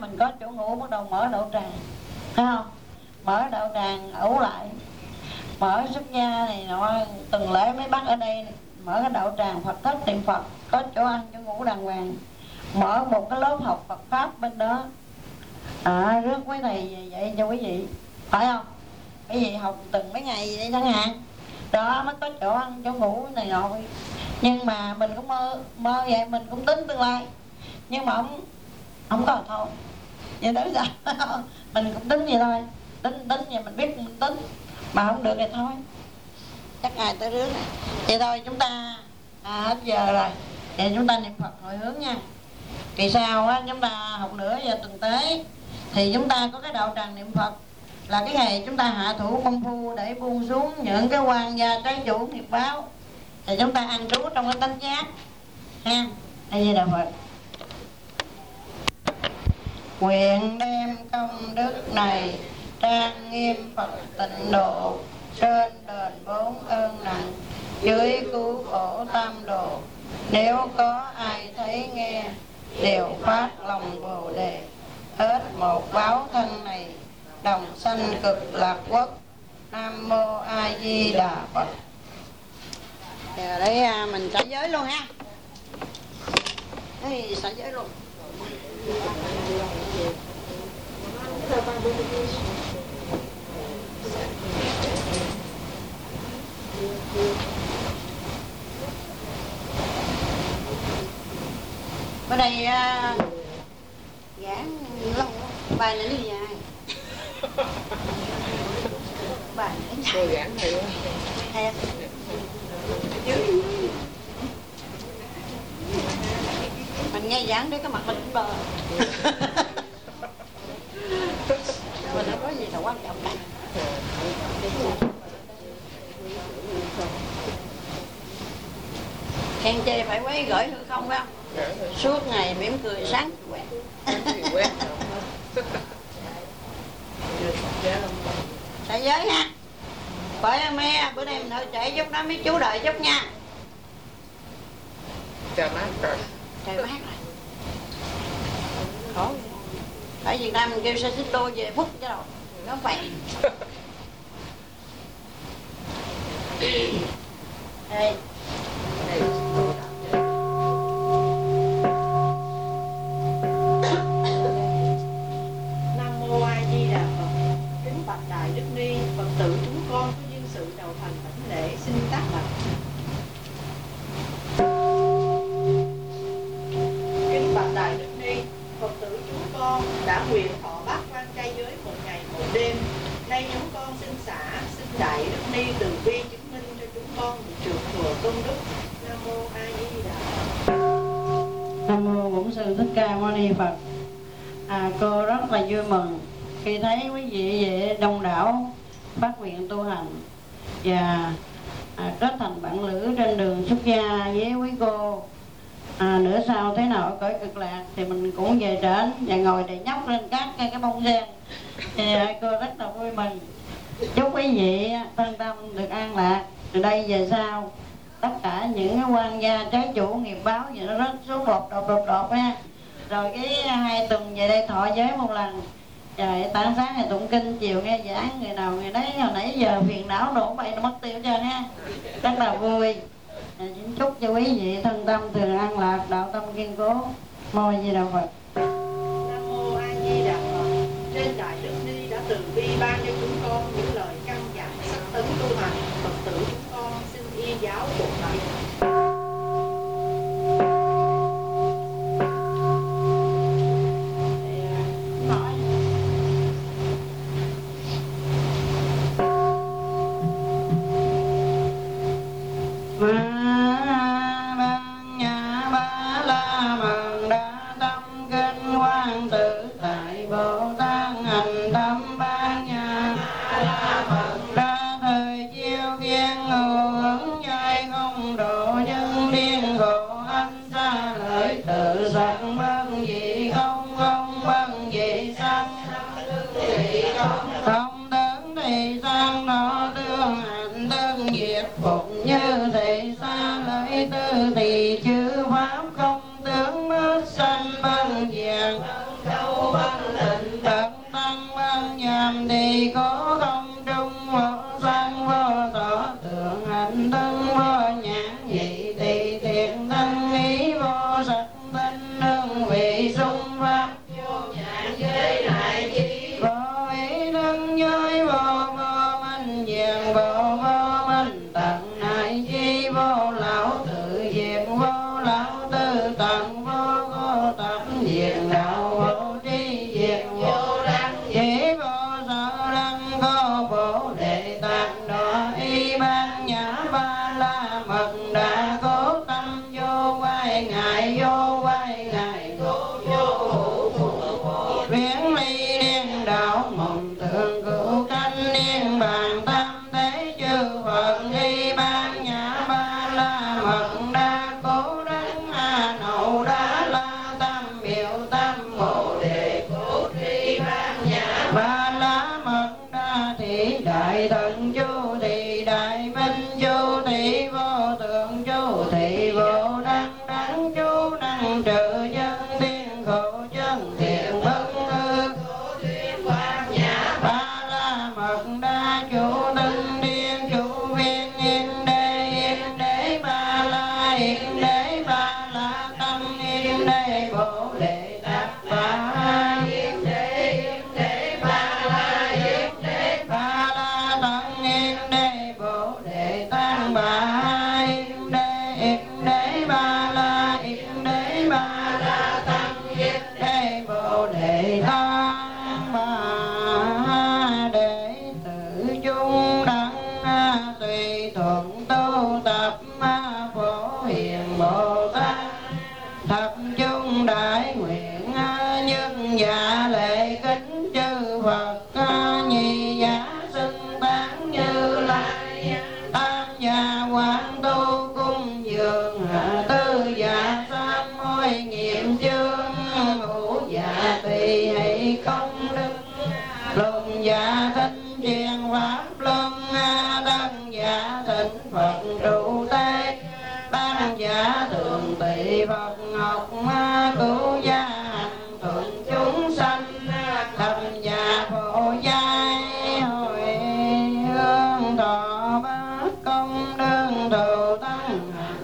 mình có chỗ ngủ, bắt đầu mở đạo tràng, thấy không? Mở đạo tràng ủ lại, mở xuất gia này nọ, tuần lễ mấy bác ở đây mở cái đạo tràng Phật thất niệm Phật, có chỗ ăn chỗ ngủ đàng hoàng, mở một cái lớp học Phật pháp bên đó, rước mấy thầy về vậy cho quý vị, phải không? Quý vị học từng mấy ngày vậy chẳng hạn, đó mới có chỗ ăn chỗ ngủ này nọ. Nhưng mà mình cũng mơ vậy, mình cũng tính tương lai, nhưng mà không có thôi, vậy đó sao? Mình cũng tính vậy thôi, tính vậy, mình biết mình tính mà không được thì thôi, chắc ai tới rước này. Vậy thôi chúng ta hết giờ rồi, vậy chúng ta niệm Phật hồi hướng nha. Kỳ sau á, chúng ta học nữa giờ tuần tế thì chúng ta có cái đạo tràng niệm Phật, là cái ngày chúng ta hạ thủ công phu để buông xuống những cái quan gia trái chủ nghiệp báo, thì chúng ta ăn trú trong cái tánh giác ha. A Di Đà Phật. Nguyện đem công đức này trang nghiêm Phật tịnh độ, trên đền bốn ơn nặng, dưới cứu khổ tam độ. Nếu có ai thấy nghe đều phát lòng Bồ đề, hết một báo thân này đồng sanh cực lạc quốc. Nam mô A Di Đà Phật. Giờ đấy mình xả giới luôn ha. Đây xả giới luôn. Bữa đây giảng lâu bài này nó dài. Bài nó dài. Cô giảng hay quá. Hay. Mình nghe giảng để cái mặt mình cũng bờ. Mình không có gì là quan trọng cả. Khen chê phải quấy gửi hư không đâu. Suốt ngày mỉm cười sáng quẹt. Xả giới ha. Bởi me bữa nay mình hơi trễ chút đó, mấy chú đợi chút nha. Trời mát rồi. Trời mát rồi. Khổ. Ở Việt Nam mình kêu xe xích lô về phút chứ đâu. Nó phải. Đây. Nam mô A Di Đà Phật. Kính bạch đại đức ni, Phật tử chúng con có duyên sự đầu thành thỉnh lễ xin tác bạch. Kính bạch đại đức ni, Phật tử chúng con đã nguyện thọ bát quan trai giới một ngày một đêm. Nay chúng con xin xả, xin đại đức ni từ bi chứng minh cho chúng con được thừa công đức. Nam mô A Di Đà Phật. Nam mô Bổn Sư Thích Ca Mâu Ni Phật. Cô rất là vui mừng khi thấy quý vị về đông đảo phát nguyện tu hành và kết thành bạn lữ trên đường xuất gia với quý cô. Nữa sau thế nào ở cõi cực lạc thì mình cũng về trển và ngồi để nhóc lên các cái bông sen. Thì cô rất là vui mừng. Chúc quý vị thân tâm được an lạc từ đây về sau. Tất cả những cái quan gia trái chủ nghiệp báo gì nó rớt xuống đột ha. Rồi cái 2 tuần về đây thọ giới một lần. Trời, tảng sáng ngày tụng kinh, chiều nghe giảng, người nào người đấy hồi nãy giờ phiền não đổ bậy nó mất tiêu cho ha. Rất là vui. Xin chúc cho quý vị thân tâm thường an lạc, đạo tâm kiên cố. Mô Di Đà Phật. Nam mô A Di Đà Phật. Trên đại đức ni đã từ bi ban cho chúng con những lời căn dặn sắc tấn tu hành. Phật tử chúng con xin y giáo bộ hành. Không tướng thì sang nó tương hạnh tương diệt phục như thị xa lợi tư thì chư pháp không tướng mất sanh vân diệt văn tịnh tận tăng văn nhàm thì có không trung vô sang vô tỏ tượng hành thân vô nhãn nhị tỳ thiện thân ý vô sắc thanh hương vị xung pháp vô nhãn giới đại chi vô ý thân giới vô vô minh diện vô vô minh tận đại chi vô lão tự diện vô lão tư tận vô vô tập diện đạo vô tri diện vô đăng chỉ vô sở đăng có bổ đề tạng đỏ y ban nhã ba la mật đa cố tâm vô quay ngại vô quay ngại vô hữu thủ viễn ly điên đạo mộng tượng cửu canh niên bàn tam thế chư Phật y ban nhã ba la mật đa cố đấng a nậu đa la tam biểu tam bồ đề cố tri ban nhã ba la mật đa thị đại thần chu thị đại minh chu thị vô tượng chu thị vô đăng đăng chu năng trừ dân thiên khổ chân thiện bất hư cố tri ban nhã ba la mật đa chủ tinh điên chủ viên yên đế ba la yên đế ba la tâm yên đế bồ đề tát ba yên đế ba la yên đế ba la tận yên đế bồ đề tát ba yên đế ba la yên đế ba la tận yên đế bồ đề tát ba đệ tử chung đẳng tùy thuận tu tập phổ hiền bồ tát thập chung đại nguyện nhân dạ lệ kính chư Phật nhị giả xưng tán Như Lai tam giả quán tu cung dường tư giả sám hối nghiệm chương ngũ giả tỳ hỷ công đức luân giả thính truyền pháp luân đăng giả thịnh Phật trụ tế ban giả thường tỳ Phật ngọc cứu gia hành thuận chúng sanh thập giả phổ giai hồi hương thọ bát công đương thù tăng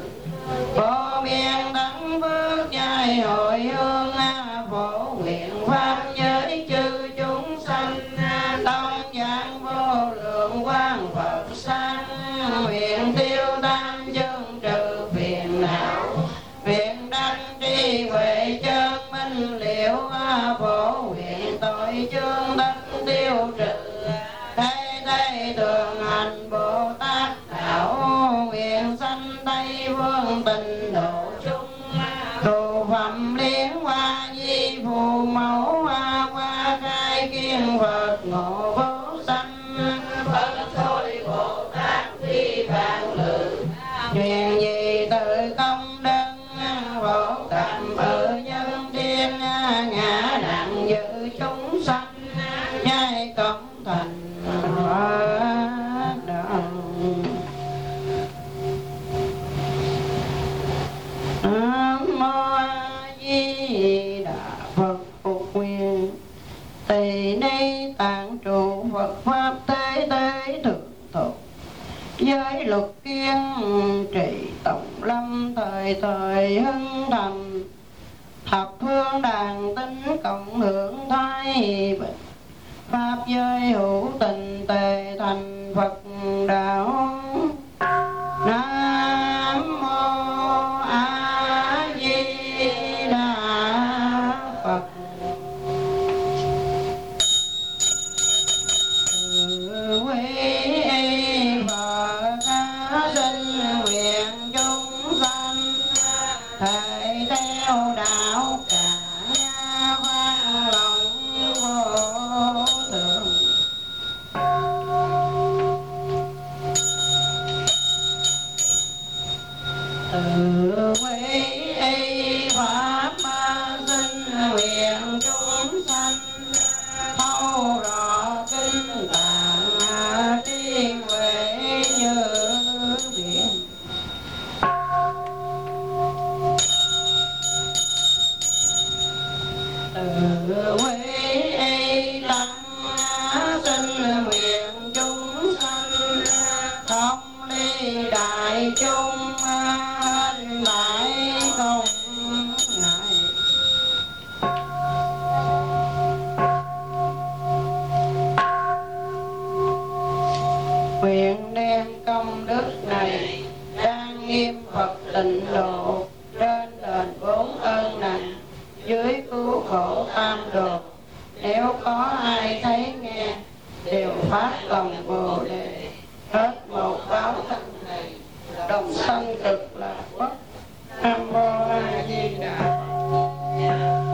phổ biên đẳng phước giai hồi hương phổ nguyện pháp giới chư chúng sanh tông giảng vô lượng quang Phật sang nguyện tiêu tam chương trừ phiền não nguyện đăng tri huệ chân minh liệu phổ nguyện tội chương tất tiêu trừ thế thế thường hành Bồ Tát đạo nguyện sanh Tây phương tịnh độ chung đồ phẩm liên hoa di phù mẫu hoa khai kiên Phật ngộ vô sanh Phật thôi Bồ Tát phi vạn lự nguyện gì tự công đơn phổ cập ở nhân thiên ngã đặng dự chúng sanh nhai công thành Phật đạo. Nam mô A Di Đà Phật Phục Nguyện Tỳ Ni Tạng trụ Phật pháp thế thế thượng thổ giới luật kiên trì tổng lâm thời thời hưng thành thập phương đàn tính cộng hưởng thái bình pháp giới hữu tình tề thành Phật đạo. Nam mô A Di Đà Phật. Quý Phật sinh nguyện chúng sanh thể theo đạo cả văn lòng vô thượng. này, trang nghiêm Phật tịnh độ, trên đền 4 ơn nặng, dưới cứu khổ tam đồ. Nếu có ai thấy nghe, đều phát lòng Bồ Đề, hết một báo thân này, đồng sanh cực lạc quốc. Nam mô A Di Đà Phật.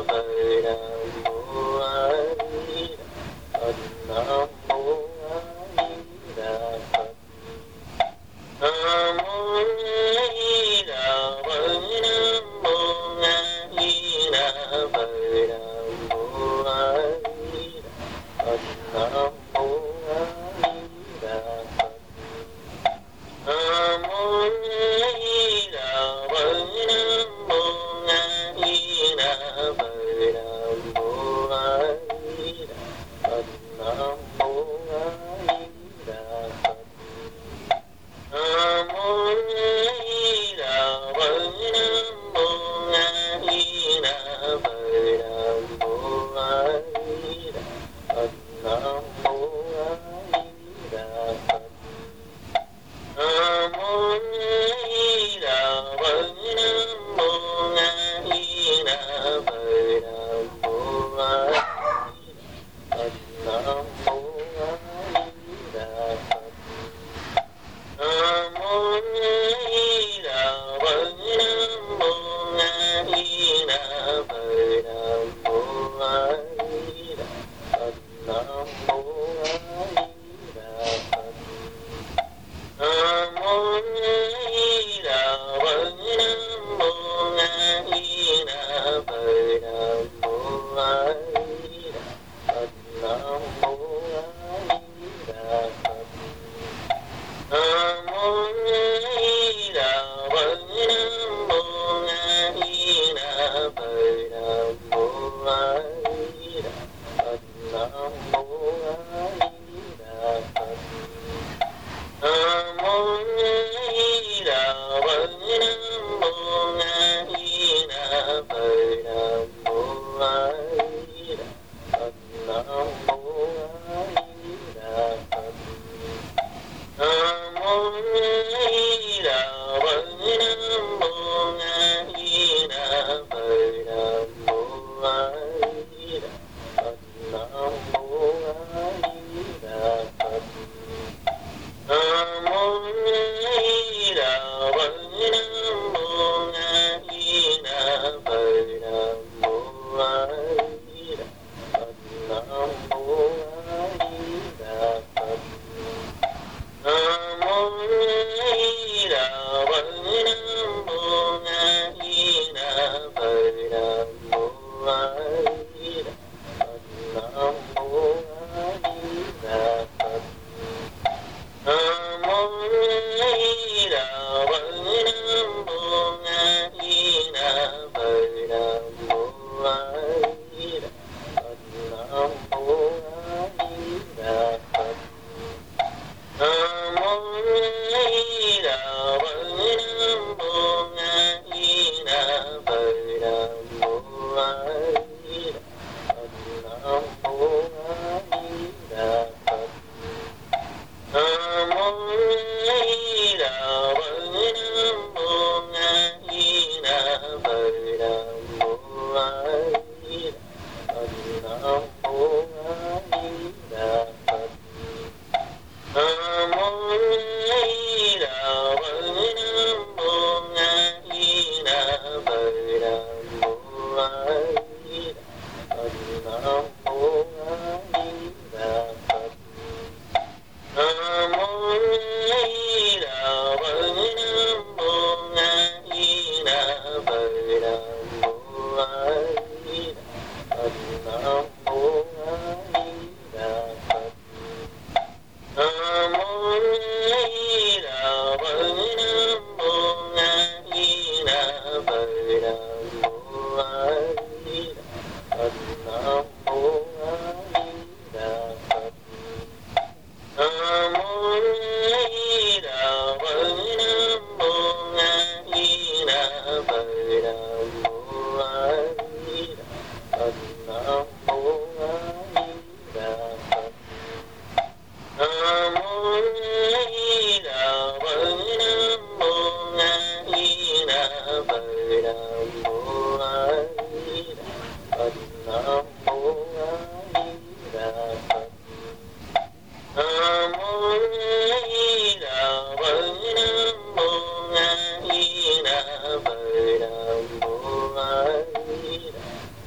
Nam mô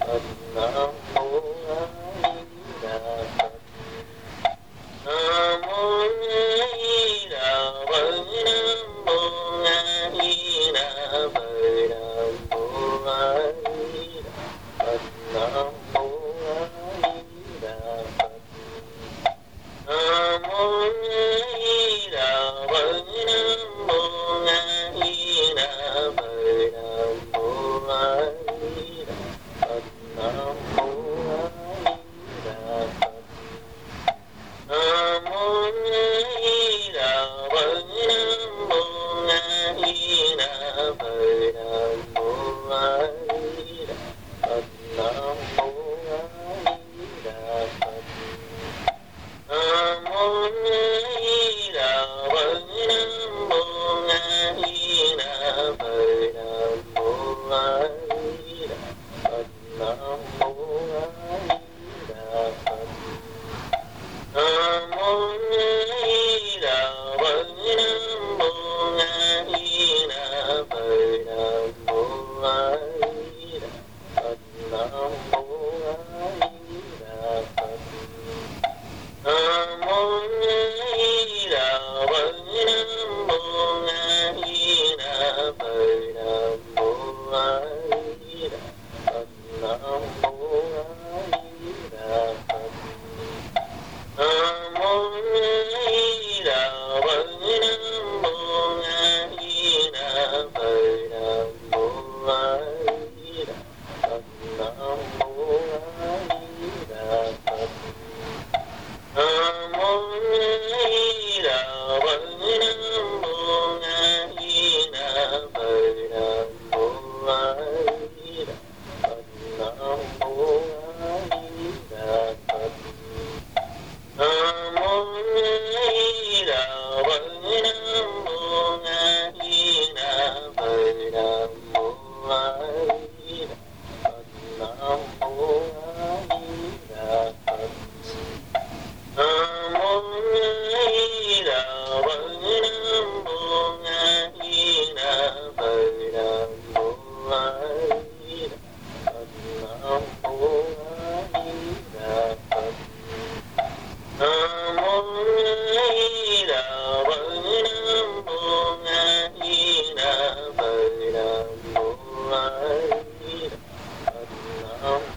Nam